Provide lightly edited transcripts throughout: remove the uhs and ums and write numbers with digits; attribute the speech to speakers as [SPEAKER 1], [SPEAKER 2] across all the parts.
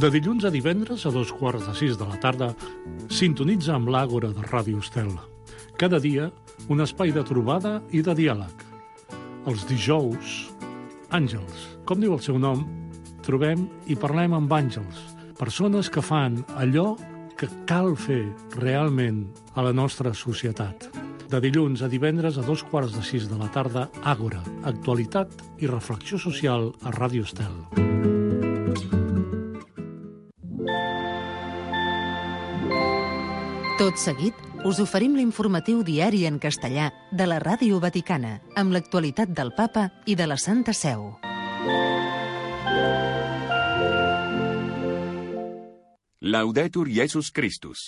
[SPEAKER 1] De dilluns a divendres, a 2:15 de la tarda, sintonitza amb l'Àgora de Ràdio Estel. Cada dia, un espai de trobada i de diàleg. Els dijous, àngels. Com diu el seu nom, trobem i parlem amb àngels, persones que fan allò que cal fer realment a la nostra societat. De dilluns a divendres, a 2:15 de la tarda, Àgora, actualitat i reflexió social a Ràdio Estel.
[SPEAKER 2] Tot seguit, us oferim l'informatiu diari en castellà de la Ràdio Vaticana, amb l'actualitat del Papa i de la Santa Seu.
[SPEAKER 3] Laudetur Jesus Christus.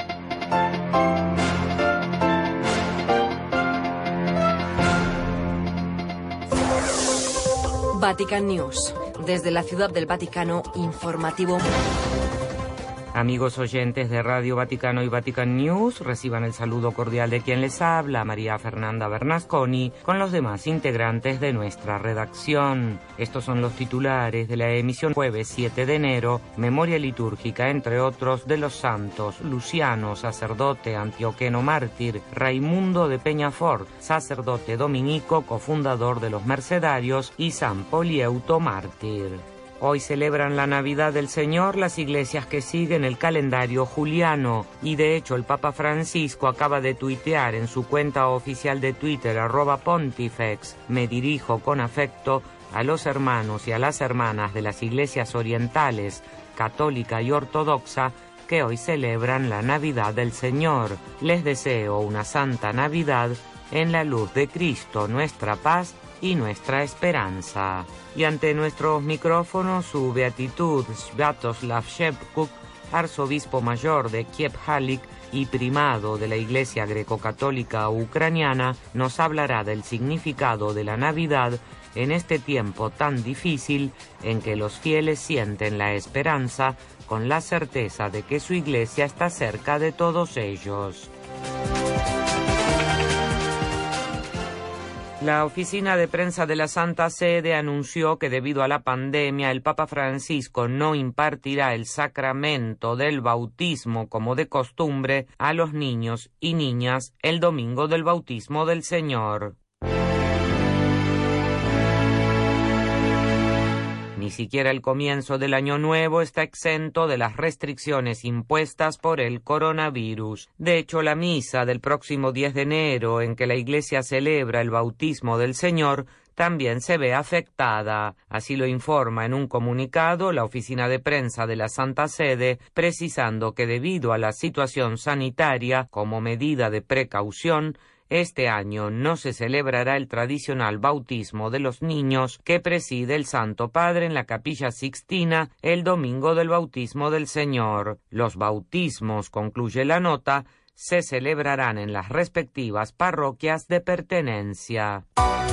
[SPEAKER 4] Vatican News. Desde la Ciudad del Vaticano, informativo.
[SPEAKER 5] Amigos oyentes de Radio Vaticano y Vatican News, reciban el saludo cordial de quien les habla, María Fernanda Bernasconi, con los demás integrantes de nuestra redacción. Estos son los titulares de la emisión jueves 7 de enero, memoria litúrgica, entre otros, de los santos Luciano, sacerdote antioqueno mártir, Raimundo de Peñafort, sacerdote dominico, cofundador de los Mercedarios, y San Polieuto mártir. Hoy celebran la Navidad del Señor las iglesias que siguen el calendario juliano, y de hecho el Papa Francisco acaba de tuitear en su cuenta oficial de Twitter, @Pontifex, me dirijo con afecto a los hermanos y a las hermanas de las iglesias orientales, católica y ortodoxa, que hoy celebran la Navidad del Señor. Les deseo una santa Navidad en la luz de Cristo, nuestra paz y nuestra esperanza. Y ante nuestros micrófonos, su beatitud Sviatoslav Shevchuk, arzobispo mayor de Kiev-Halik y primado de la Iglesia Greco-Católica Ucraniana, nos hablará del significado de la Navidad en este tiempo tan difícil en que los fieles sienten la esperanza con la certeza de que su Iglesia está cerca de todos ellos. La oficina de prensa de la Santa Sede anunció que debido a la pandemia el Papa Francisco no impartirá el sacramento del bautismo como de costumbre a los niños y niñas el domingo del bautismo del Señor. Ni siquiera el comienzo del Año Nuevo está exento de las restricciones impuestas por el coronavirus. De hecho, la misa del próximo 10 de enero, en que la Iglesia celebra el bautismo del Señor, también se ve afectada. Así lo informa en un comunicado la oficina de prensa de la Santa Sede, precisando que debido a la situación sanitaria, como medida de precaución, este año no se celebrará el tradicional bautismo de los niños que preside el Santo Padre en la Capilla Sixtina el domingo del bautismo del Señor. Los bautismos, concluye la nota, se celebrarán en las respectivas parroquias de pertenencia.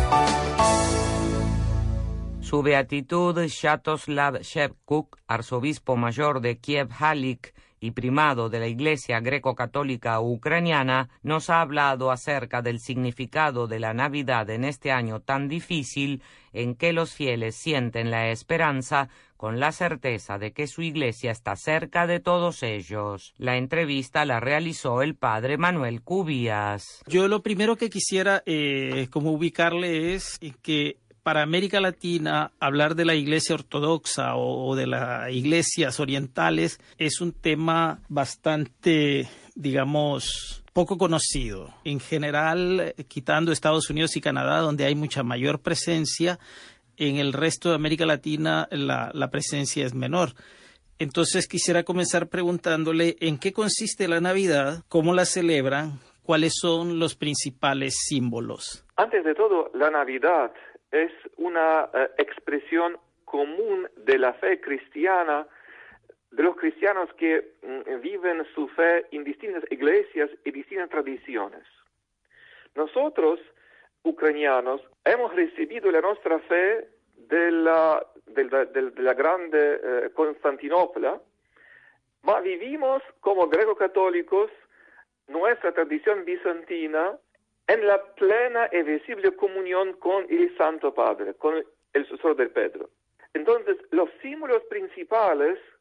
[SPEAKER 5] Su beatitud Sviatoslav Shevchuk, arzobispo mayor de Kiev-Halik y primado de la Iglesia Greco-Católica Ucraniana, nos ha hablado acerca del significado de la Navidad en este año tan difícil en que los fieles sienten la esperanza con la certeza de que su Iglesia está cerca de todos ellos. La entrevista la realizó el padre Manuel Cubías.
[SPEAKER 6] Yo lo primero que quisiera como ubicarle es que para América Latina, hablar de la Iglesia ortodoxa o de las iglesias orientales es un tema bastante, digamos, poco conocido. En general, quitando Estados Unidos y Canadá, donde hay mucha mayor presencia, en el resto de América Latina la presencia es menor. Entonces quisiera comenzar preguntándole en qué consiste la Navidad, cómo la celebran, cuáles son los principales símbolos.
[SPEAKER 7] Antes de todo, la Navidad es una expresión común de la fe cristiana, de los cristianos que viven su fe en distintas iglesias y distintas tradiciones. Nosotros, ucranianos, hemos recibido la nuestra fe de la grande Constantinopla, mas vivimos como greco-católicos nuestra tradición bizantina en la plena y visible comunión con el Santo Padre, con el sucesor de Pedro. Entonces, los símbolos principales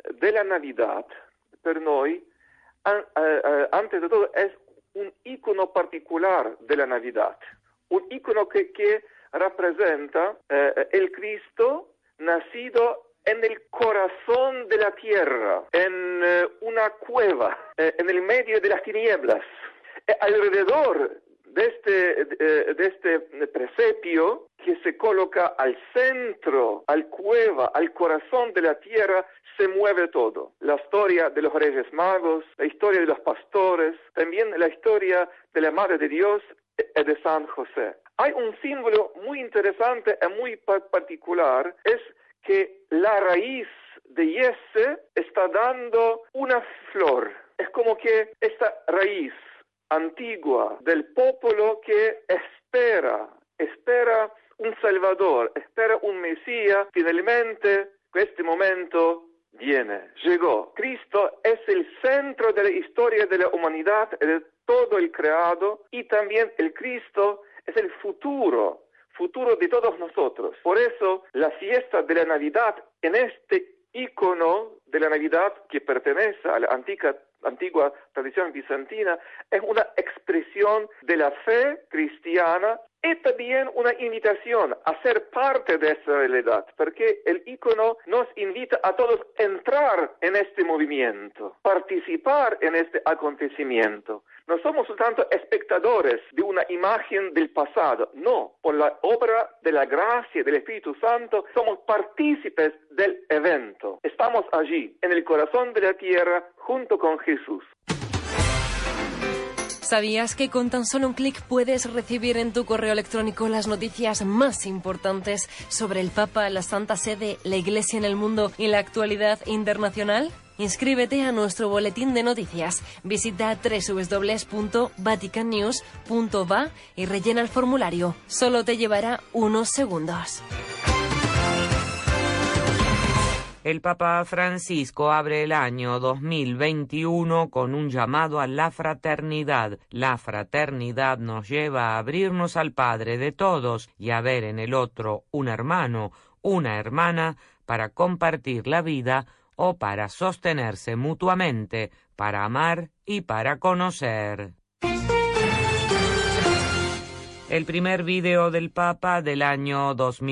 [SPEAKER 7] della Navidad, per noi, antes de todo, es un icono particular de la Navidad, un icono que representa el Cristo nacido en el corazón de la tierra, en una cueva, en el medio de las tinieblas. Alrededor de este presepio que se coloca al centro, al cueva, al corazón de la tierra, se mueve todo. La historia de los Reyes Magos, la historia de los pastores, también la historia de la Madre de Dios y de San José. Hay un símbolo muy interesante y muy particular, es que la raíz de Yese está dando una flor. Es como que esta raíz antigua del pueblo que espera un Salvador, espera un Mesías, finalmente este momento viene, llegó. Cristo es el centro de la historia de la humanidad, de todo el creado, y también el Cristo es el futuro de todos nosotros. Por eso la fiesta de la Navidad, en este ícono de la Navidad que pertenece a la antigua tradición bizantina, es una expresión de la fe cristiana y también una invitación a ser parte de esa realidad, porque el ícono nos invita a todos a entrar en este movimiento, participar en este acontecimiento. No somos tanto espectadores de una imagen del pasado, no, por la obra de la gracia del Espíritu Santo somos partícipes del evento. Estamos allí, en el corazón de la tierra, junto con Jesús.
[SPEAKER 8] ¿Sabías que con tan solo un clic puedes recibir en tu correo electrónico las noticias más importantes sobre el Papa, la Santa Sede, la Iglesia en el mundo y la actualidad internacional? Inscríbete a nuestro boletín de noticias. Visita www.vaticannews.va y rellena el formulario. Solo te llevará unos segundos.
[SPEAKER 5] El Papa Francisco abre el año 2021 con un llamado a la fraternidad. La fraternidad nos lleva a abrirnos al Padre de todos y a ver en el otro un hermano, una hermana, para compartir la vida o para sostenerse mutuamente, para amar y para conocer. El primer video del Papa del año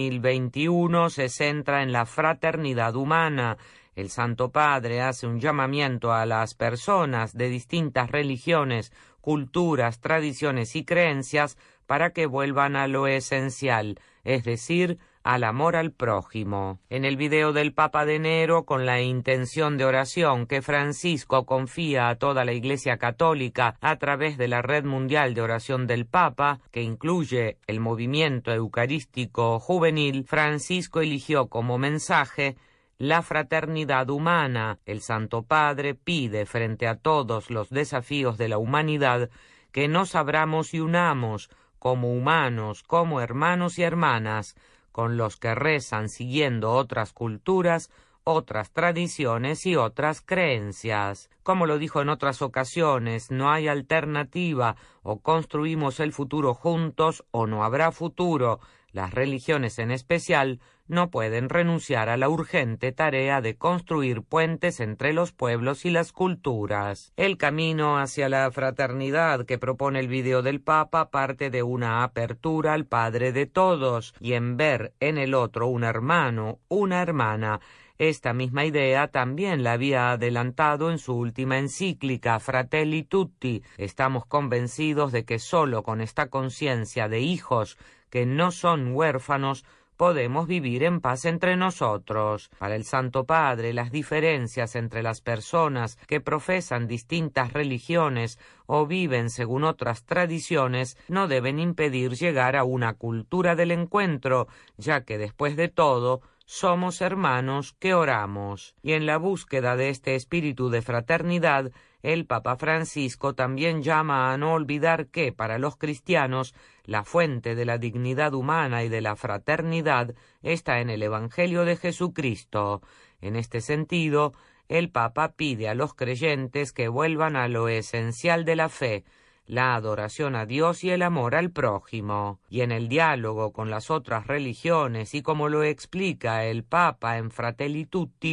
[SPEAKER 5] 2021 se centra en la fraternidad humana. El Santo Padre hace un llamamiento a las personas de distintas religiones, culturas, tradiciones y creencias para que vuelvan a lo esencial, es decir, al amor al prójimo. En el video del Papa de enero, con la intención de oración que Francisco confía a toda la Iglesia Católica a través de la Red Mundial de Oración del Papa, que incluye el movimiento eucarístico juvenil, Francisco eligió como mensaje la fraternidad humana. El Santo Padre pide frente a todos los desafíos de la humanidad que nos abramos y unamos como humanos, como hermanos y hermanas, con los que rezan siguiendo otras culturas, otras tradiciones y otras creencias. Como lo dijo en otras ocasiones, no hay alternativa, o construimos el futuro juntos o no habrá futuro. Las religiones en especial no pueden renunciar a la urgente tarea de construir puentes entre los pueblos y las culturas. El camino hacia la fraternidad que propone el video del Papa parte de una apertura al Padre de todos y en ver en el otro un hermano, una hermana. Esta misma idea también la había adelantado en su última encíclica, Fratelli Tutti. Estamos convencidos de que solo con esta conciencia de hijos que no son huérfanos podemos vivir en paz entre nosotros. Para el Santo Padre, las diferencias entre las personas que profesan distintas religiones o viven según otras tradiciones no deben impedir llegar a una cultura del encuentro, ya que después de todo somos hermanos que oramos. Y en la búsqueda de este espíritu de fraternidad, el Papa Francisco también llama a no olvidar que, para los cristianos, la fuente de la dignidad humana y de la fraternidad está en el Evangelio de Jesucristo. En este sentido, el Papa pide a los creyentes que vuelvan a lo esencial de la fe, la adoración a Dios y el amor al prójimo. Y en el diálogo con las otras religiones, y como lo explica el Papa en Fratelli Tutti,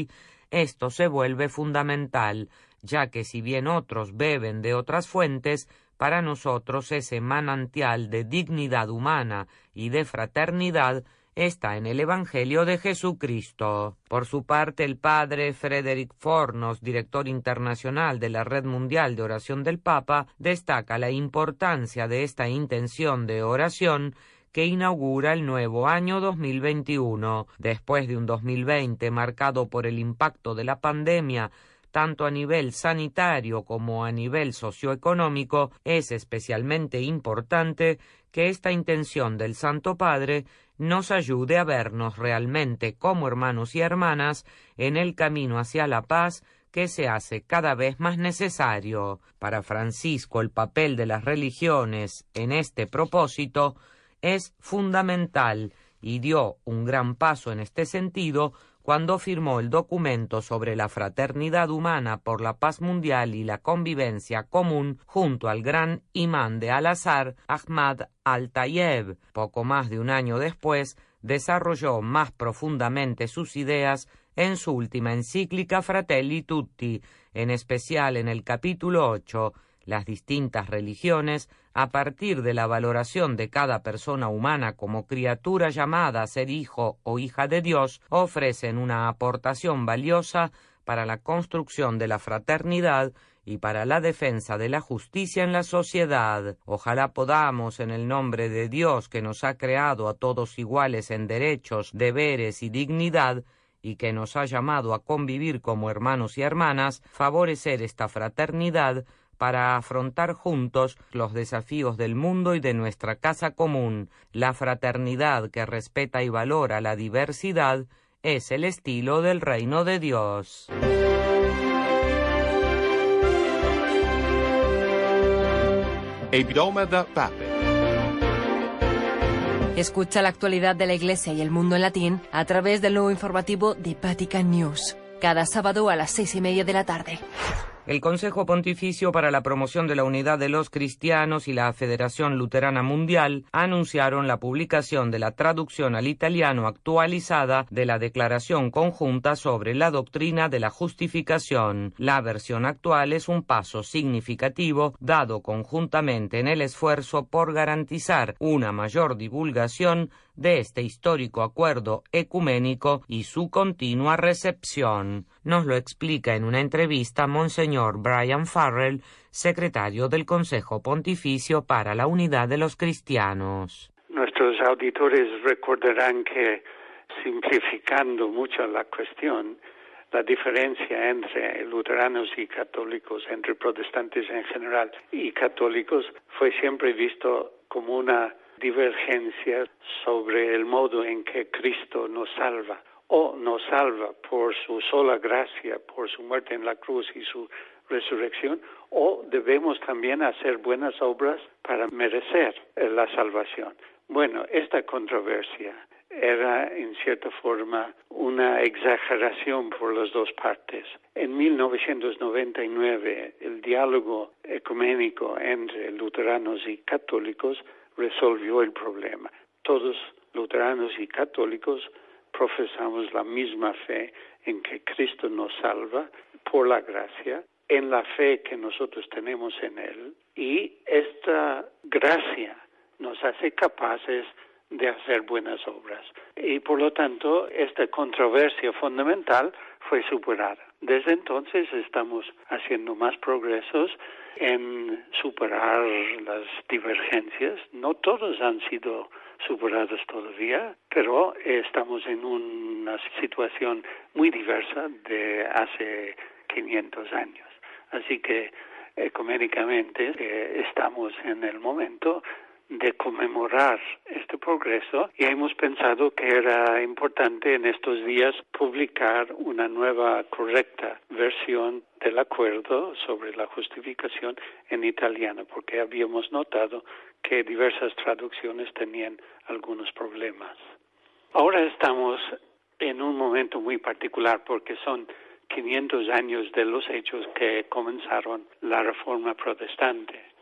[SPEAKER 5] esto se vuelve fundamental, ya que si bien otros beben de otras fuentes, para nosotros ese manantial de dignidad humana y de fraternidad está en el Evangelio de Jesucristo. Por su parte, el padre Frederick Fornos, director internacional de la Red Mundial de Oración del Papa, destaca la importancia de esta intención de oración que inaugura el nuevo año 2021. Después de un 2020 marcado por el impacto de la pandemia, tanto a nivel sanitario como a nivel socioeconómico, es especialmente importante que esta intención del Santo Padre nos ayude a vernos realmente como hermanos y hermanas en el camino hacia la paz que se hace cada vez más necesario. Para Francisco, el papel de las religiones en este propósito es fundamental y dio un gran paso en este sentido cuando firmó el documento sobre la fraternidad humana por la paz mundial y la convivencia común junto al gran imán de Al-Azhar, Ahmad al-Tayeb. Poco más de un año después, desarrolló más profundamente sus ideas en su última encíclica Fratelli Tutti, en especial en el capítulo 8, las distintas religiones, a partir de la valoración de cada persona humana como criatura llamada a ser hijo o hija de Dios, ofrecen una aportación valiosa para la construcción de la fraternidad y para la defensa de la justicia en la sociedad. Ojalá podamos, en el nombre de Dios que nos ha creado a todos iguales en derechos, deberes y dignidad, y que nos ha llamado a convivir como hermanos y hermanas, favorecer esta fraternidad para afrontar juntos los desafíos del mundo y de nuestra casa común. La fraternidad que respeta y valora la diversidad es el estilo del reino de Dios.
[SPEAKER 8] Escucha la actualidad de la Iglesia y el mundo en latín a través del nuevo informativo de Vatican News, cada sábado a las 6:30 de la tarde.
[SPEAKER 5] El Consejo Pontificio para la Promoción de la Unidad de los Cristianos y la Federación Luterana Mundial anunciaron la publicación de la traducción al italiano actualizada de la Declaración Conjunta sobre la Doctrina de la Justificación. La versión actual es un paso significativo dado conjuntamente en el esfuerzo por garantizar una mayor divulgación de este histórico acuerdo ecuménico y su continua recepción. Nos lo explica en una entrevista Monseñor Brian Farrell, secretario del Consejo Pontificio para la Unidad de los Cristianos.
[SPEAKER 9] Nuestros auditores recordarán que, simplificando mucho la cuestión, la diferencia entre luteranos y católicos, entre protestantes en general y católicos, fue siempre visto como una divergencia sobre el modo en que Cristo nos salva, o nos salva por su sola gracia, por su muerte en la cruz y su resurrección, o debemos también hacer buenas obras para merecer la salvación. Bueno, esta controversia era en cierta forma una exageración por las dos partes. En 1999, el diálogo ecuménico entre luteranos y católicos resolvió el problema. Todos, luteranos y católicos, profesamos la misma fe en que Cristo nos salva por la gracia, en la fe que nosotros tenemos en Él, y esta gracia nos hace capaces de hacer buenas obras. Y por lo tanto, esta controversia fundamental fue superada. Desde entonces estamos haciendo más progresos en superar las divergencias. No todos han sido superados todavía, pero estamos en una situación muy diversa de hace 500 años. Así que ecuménicamente estamos en el momento de conmemorar este progreso y hemos pensado que era importante en estos días publicar una nueva correcta versión del acuerdo sobre la justificación en italiano, porque habíamos notado que diversas traducciones tenían algunos problemas. Ahora estamos en un momento muy particular porque son 500 años de los hechos que comenzaron la Reforma Protestante.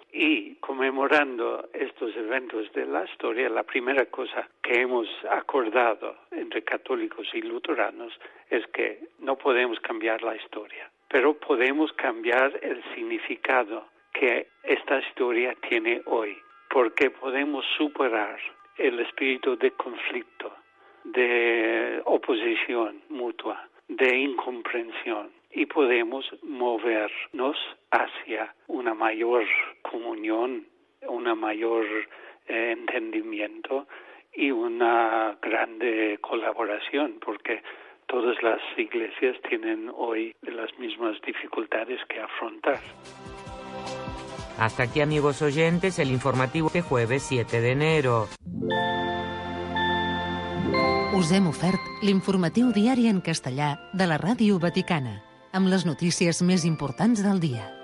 [SPEAKER 9] Y conmemorando estos eventos de la historia, la primera cosa que hemos acordado entre católicos y luteranos es que no podemos cambiar la historia, pero podemos cambiar el significado que esta historia tiene hoy, porque podemos superar el espíritu de conflicto, de oposición mutua, de incomprensión, y podemos movernos hacia una mayor comunión, una mayor entendimiento y una grande colaboración, porque todas las iglesias tienen hoy las mismas dificultades que afrontar.
[SPEAKER 5] Hasta aquí, amigos oyentes, el informatiu de jueves 7 de enero.
[SPEAKER 2] Us hem ofert l'informatiu diari en castellà de la Ràdio Vaticana, amb les notícies més importants del dia.